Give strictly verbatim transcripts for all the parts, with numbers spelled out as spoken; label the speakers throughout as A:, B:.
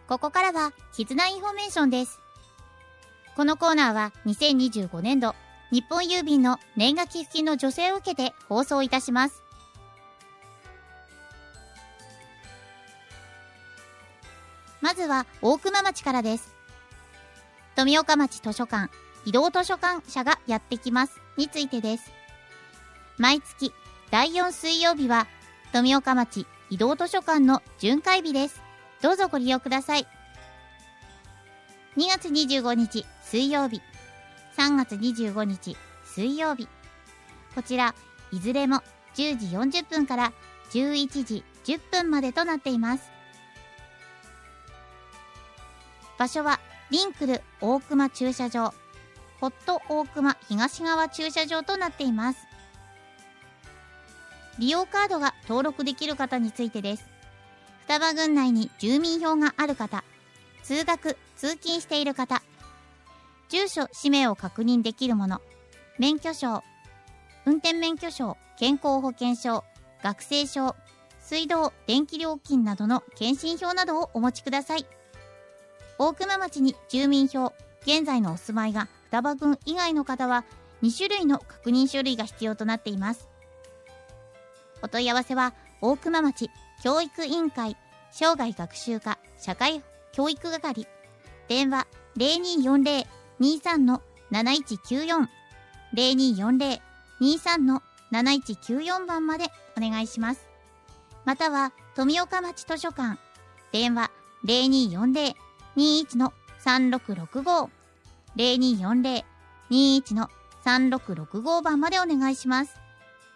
A: ここからは絆インフォメーションです。このコーナーはにせんにじゅうごねんど日本郵便の年賀寄付金の助成を受けて放送いたします。まずは大熊町からです。富岡町図書館移動図書館車がやってきますについてです。毎月だいよん水曜日は富岡町移動図書館の巡回日です。どうぞご利用ください。にがつにじゅうごにち水曜日、さんがつにじゅうごにち水曜日、こちらいずれもじゅうじよんじゅっぷんからじゅういちじじゅっぷんまでとなっています。場所はリンクル大熊駐車場、ホット大熊東側駐車場となっています。利用カードが登録できる方についてです。双葉郡内に住民票がある方、通学・通勤している方、住所・氏名を確認できるもの、免許証、運転免許証、健康保険証、学生証、水道・電気料金などの検診票などをお持ちください。大熊町に住民票、現在のお住まいが双葉郡以外の方はにしゅるいの確認書類が必要となっています。お問い合わせは大熊町教育委員会生涯学習課社会教育係、電話 ゼロにーよんゼロ にーさん なないちきゅうよん ゼロにーよんゼロ にーさん なないちきゅうよん番までお願いします。または富岡町図書館、電話 ゼロにーよんゼロ にーいち さんろくろくご ゼロにーよんゼロ にーいち さんろくろくご番までお願いします。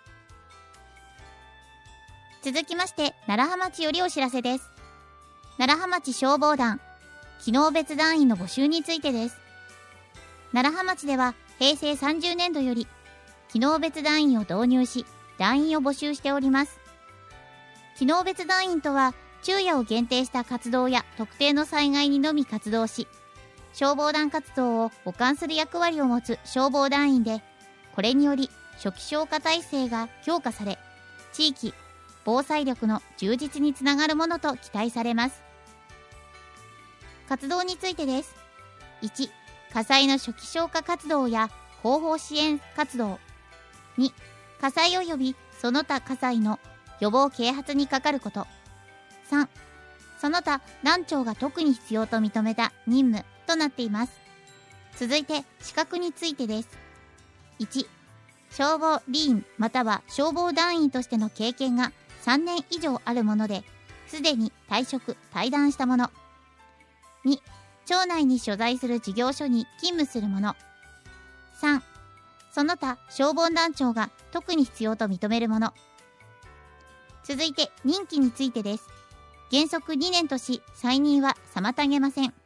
A: 続きまして楢葉町よりお知らせです。楢葉町消防団機能別団員の募集についてです。楢葉町ではへいせいさんじゅうねんどより機能別団員を導入し、団員を募集しております。機能別団員とは昼夜を限定した活動や特定の災害にのみ活動し、消防団活動を補完する役割を持つ消防団員で、これにより初期消火体制が強化され、地域防災力の充実につながるものと期待されます。活動についてです。いち、火災の初期消火活動や後方支援活動。に、火災及びその他火災の予防啓発にかかること。さん、その他団長が特に必要と認めた任務となっています。続いて資格についてです。いち、消防理員または消防団員としての経験がさんねん以上あるもので、すでに退職・退団したもの。に、町内に所在する事業所に勤務するもの。さん、その他消防団長が特に必要と認めるもの。続いて任期についてです。原則にねんとし、再任は妨げません。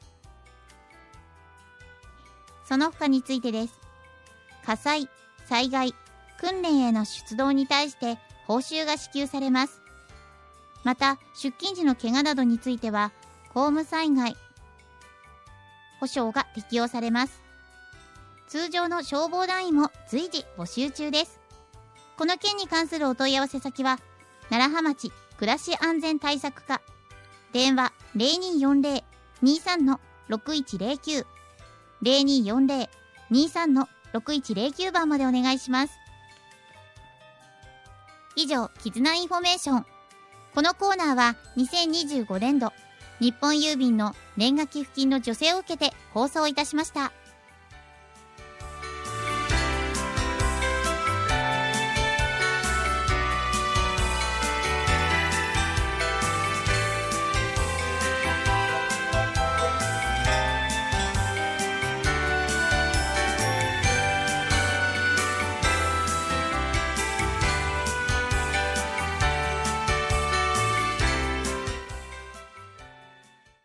A: その他についてです。火災、災害、訓練への出動に対して報酬が支給されます。また、出勤時の怪我などについては、公務災害保障が適用されます。通常の消防団員も随時募集中です。この件に関するお問い合わせ先は、楢葉町暮らし安全対策課、電話 ゼロにーよんゼロ にーさん ろくいちゼロきゅう、ゼロにーよんゼロ にーさん ろくいちゼロきゅう番までお願いします。以上、絆インフォメーション。このコーナーはにせんにじゅうごねんど日本郵便の年賀寄付金の助成を受けて放送いたしました。